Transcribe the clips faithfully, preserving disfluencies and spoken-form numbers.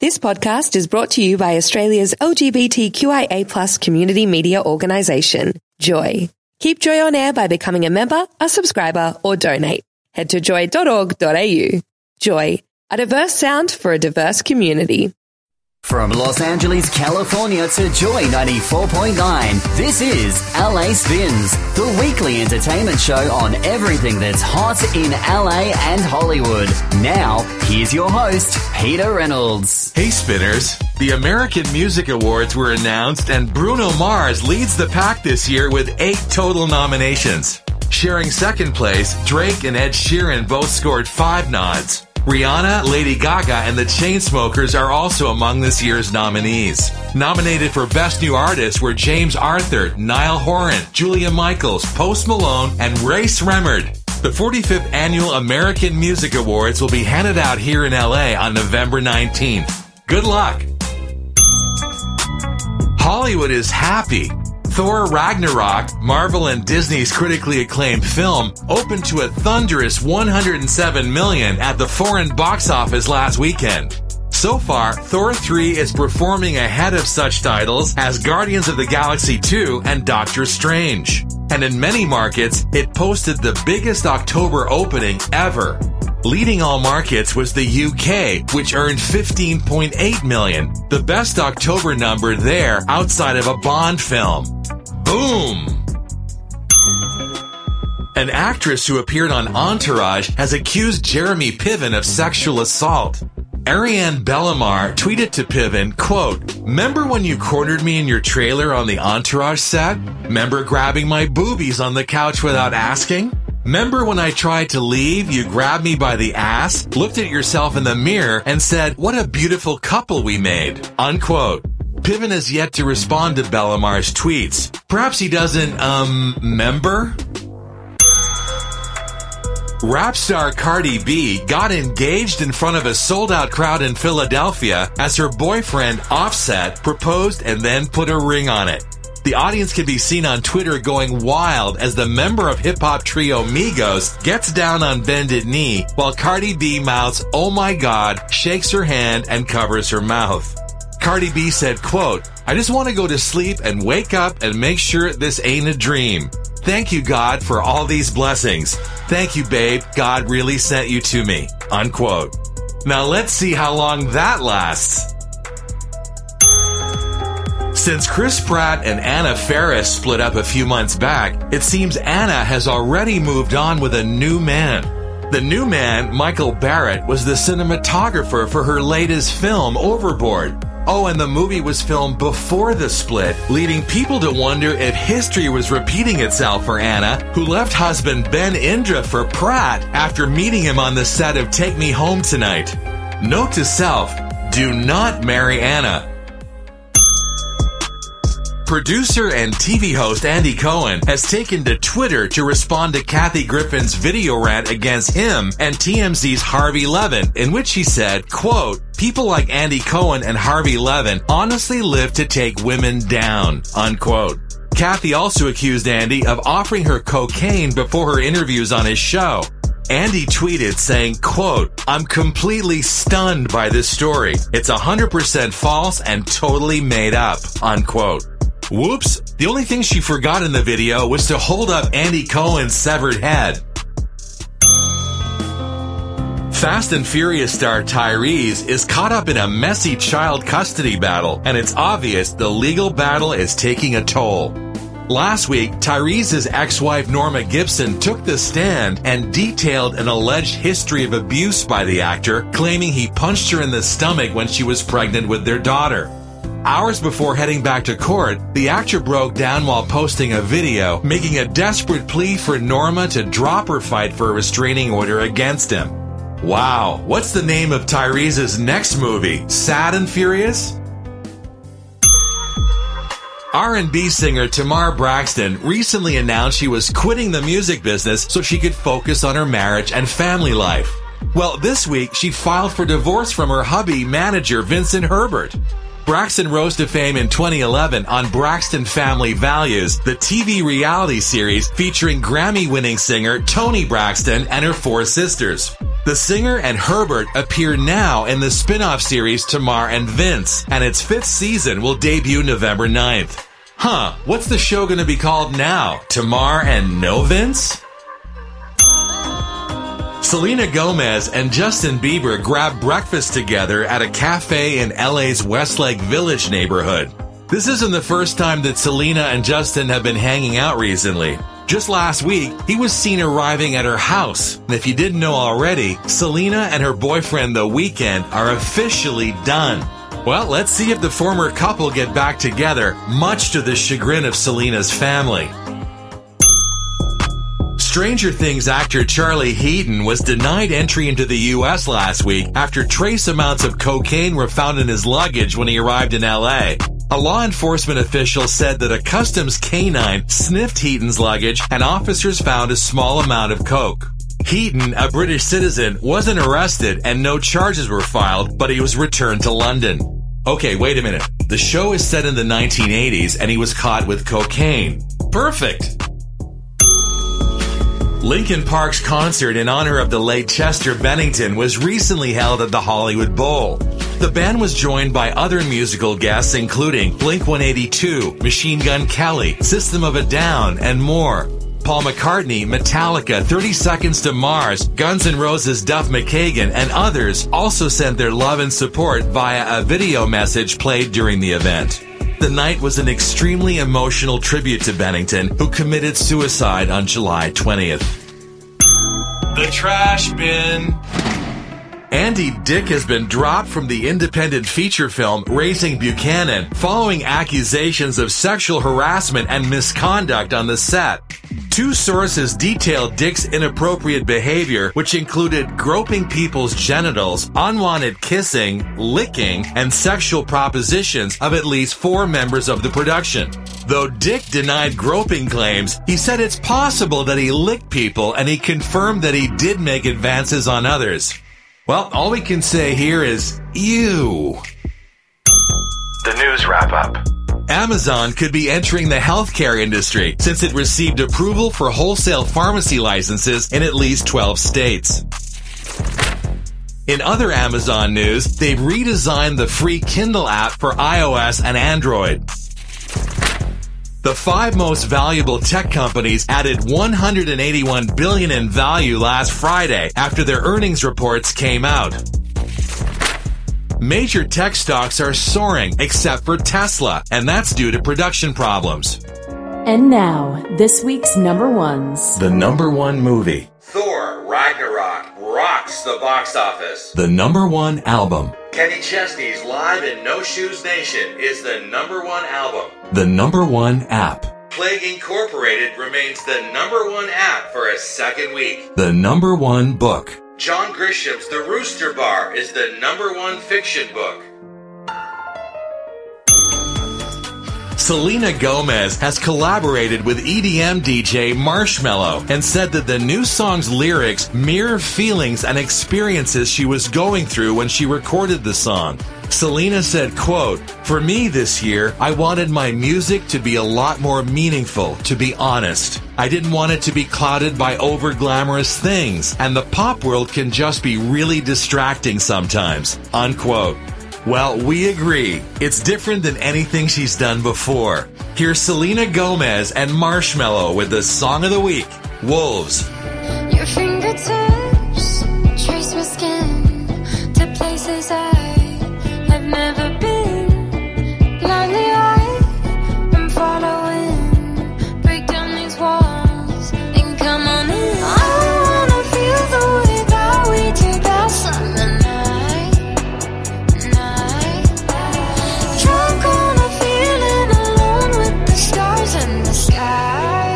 This podcast is brought to you by Australia's L G B T Q I A plus community media organisation, Joy. Keep Joy on air by becoming a member, a subscriber, or donate. Head to joy dot org dot a u. Joy, a diverse sound for a diverse community. From Los Angeles, California to Joy ninety-four point nine, this is L A Spins, the weekly entertainment show on everything that's hot in L A and Hollywood. Now, here's your host, Peter Reynolds. Hey Spinners, the American Music Awards were announced and Bruno Mars leads the pack this year with eight total nominations. Sharing second place, Drake and Ed Sheeran both scored five nods. Rihanna, Lady Gaga, and the Chainsmokers are also among this year's nominees. Nominated for Best New Artist were James Arthur, Niall Horan, Julia Michaels, Post Malone, and Ray Sremmurd. The forty-fifth Annual American Music Awards will be handed out here in L A on November nineteenth. Good luck! Hollywood is happy. Thor Ragnarok, Marvel and Disney's critically acclaimed film, opened to a thunderous one hundred seven million dollars at the foreign box office last weekend. So far, Thor three is performing ahead of such titles as Guardians of the Galaxy two and Doctor Strange. And in many markets, it posted the biggest October opening ever. Leading all markets was the U K, which earned fifteen point eight million dollars, the best October number there outside of a Bond film. Boom! An actress who appeared on Entourage has accused Jeremy Piven of sexual assault. Ariane Bellamar tweeted to Piven, quote, "Remember when you cornered me in your trailer on the Entourage set? Remember grabbing my boobies on the couch without asking? Remember when I tried to leave, you grabbed me by the ass, looked at yourself in the mirror, and said, 'What a beautiful couple we made,'" unquote. Piven has yet to respond to Bellamar's tweets. Perhaps he doesn't, um, member? Rap star Cardi B got engaged in front of a sold-out crowd in Philadelphia as her boyfriend, Offset, proposed and then put a ring on it. The audience can be seen on Twitter going wild as the member of hip-hop trio Migos gets down on bended knee while Cardi B mouths, "Oh my God," shakes her hand, and covers her mouth. Cardi B said, quote, "I just want to go to sleep and wake up and make sure this ain't a dream. Thank you, God, for all these blessings. Thank you, babe. God really sent you to me," unquote. Now let's see how long that lasts. Since Chris Pratt and Anna Faris split up a few months back, it seems Anna has already moved on with a new man. The new man, Michael Barrett, was the cinematographer for her latest film, Overboard. Oh, and the movie was filmed before the split, leading people to wonder if history was repeating itself for Anna, who left husband Ben Indra for Pratt after meeting him on the set of Take Me Home Tonight. Note to self, do not marry Anna. Producer and T V host Andy Cohen has taken to Twitter to respond to Kathy Griffin's video rant against him and T M Z's Harvey Levin, in which he said, quote, "People like Andy Cohen and Harvey Levin honestly live to take women down," unquote. Kathy also accused Andy of offering her cocaine before her interviews on his show. Andy tweeted saying, quote, "I'm completely stunned by this story. It's one hundred percent false and totally made up," unquote. Whoops, the only thing she forgot in the video was to hold up Andy Cohen's severed head. Fast and Furious star Tyrese is caught up in a messy child custody battle, and it's obvious the legal battle is taking a toll. Last week, Tyrese's ex-wife Norma Gibson took the stand and detailed an alleged history of abuse by the actor, claiming he punched her in the stomach when she was pregnant with their daughter. Hours before heading back to court, the actor broke down while posting a video, making a desperate plea for Norma to drop her fight for a restraining order against him. Wow, what's the name of Tyrese's next movie? Sad and Furious? R and B singer Tamar Braxton recently announced she was quitting the music business so she could focus on her marriage and family life. Well, this week she filed for divorce from her hubby manager Vincent Herbert. Braxton rose to fame in twenty eleven on Braxton Family Values, the T V reality series featuring Grammy-winning singer Toni Braxton and her four sisters. The singer and Herbert appear now in the spin-off series Tamar and Vince, and its fifth season will debut November ninth. Huh, what's the show going to be called now? Tamar and No Vince? Selena Gomez and Justin Bieber grabbed breakfast together at a cafe in L A's Westlake Village neighborhood. This isn't the first time that Selena and Justin have been hanging out recently. Just last week, he was seen arriving at her house. And if you didn't know already, Selena and her boyfriend The Weeknd are officially done. Well, let's see if the former couple get back together, much to the chagrin of Selena's family. Stranger Things actor Charlie Heaton was denied entry into the U S last week after trace amounts of cocaine were found in his luggage when he arrived in L A. A law enforcement official said that a customs canine sniffed Heaton's luggage and officers found a small amount of coke. Heaton, a British citizen, wasn't arrested and no charges were filed, but he was returned to London. Okay, wait a minute. The show is set in the nineteen eighties and he was caught with cocaine. Perfect! Linkin Park's concert in honor of the late Chester Bennington was recently held at the Hollywood Bowl. The band was joined by other musical guests including Blink one eighty-two, Machine Gun Kelly, System of a Down, and more. Paul McCartney, Metallica, thirty seconds to Mars, Guns N' Roses' Duff McKagan, and others also sent their love and support via a video message played during the event. The night was an extremely emotional tribute to Bennington, who committed suicide on July twentieth. The trash bin. Andy Dick has been dropped from the independent feature film Raising Buchanan following accusations of sexual harassment and misconduct on the set. Two sources detailed Dick's inappropriate behavior, which included groping people's genitals, unwanted kissing, licking, and sexual propositions of at least four members of the production. Though Dick denied groping claims, he said it's possible that he licked people, and he confirmed that he did make advances on others. Well, all we can say here is, ew. The news wrap-up. Amazon could be entering the healthcare industry since it received approval for wholesale pharmacy licenses in at least twelve states. In other Amazon news, they've redesigned the free Kindle app for iOS and Android. The five most valuable tech companies added one hundred eighty-one billion dollars in value last Friday after their earnings reports came out. Major tech stocks are soaring except for Tesla, and that's due to production problems. And now, this week's number ones. The number one movie. Thor Ragnarok rocks the box office. The number one album. Kenny Chesney's Live in No Shoes Nation is the number one album. The number one app. Plague Incorporated remains the number one app for a second week. The number one book. John Grisham's The Rooster Bar is the number one fiction book. Selena Gomez has collaborated with E D M D J Marshmello and said that the new song's lyrics mirror feelings and experiences she was going through when she recorded the song. Selena said, quote, "For me this year, I wanted my music to be a lot more meaningful, to be honest. I didn't want it to be clouded by over-glamorous things, and the pop world can just be really distracting sometimes," unquote. Well, we agree. It's different than anything she's done before. Here's Selena Gomez and Marshmello with the song of the week, Wolves. Your fingertips trace my skin to places I have never been. Blindly I am following. Break down these walls and come on in. I wanna feel the way that we did that summer night. Night. Drunk on a feeling alone with the stars in the sky.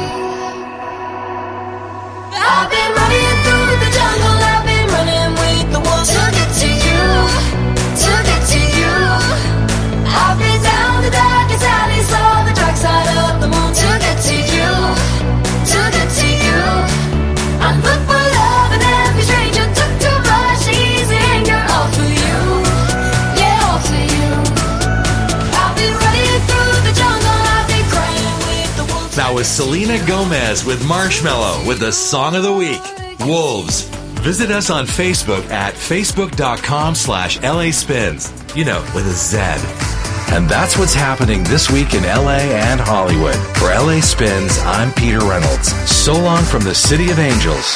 I've been running through the jungle, I've been running with the wolves to get to you, to get to you. I've been down the darkest alley, saw the dark side of the moon to get to you, to get to you. I look for love and every stranger took too much easy anger, all for you, yeah, all for you. I've been running through the jungle, I've been crying with the wolves. That was Selena Gomez with Marshmello with the song of the week, Wolves. Visit us on Facebook at facebook.com slash LA Spins, you know, with a Z. And that's what's happening this week in L A and Hollywood. For L A Spins, I'm Peter Reynolds. So long from the City of Angels.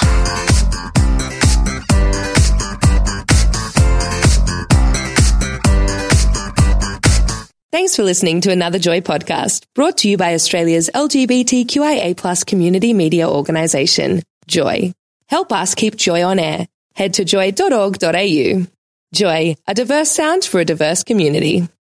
Thanks for listening to another Joy podcast, brought to you by Australia's L G B T Q I A plus community media organisation, Joy. Help us keep Joy on air. Head to joy dot org dot a u. Joy, a diverse sound for a diverse community.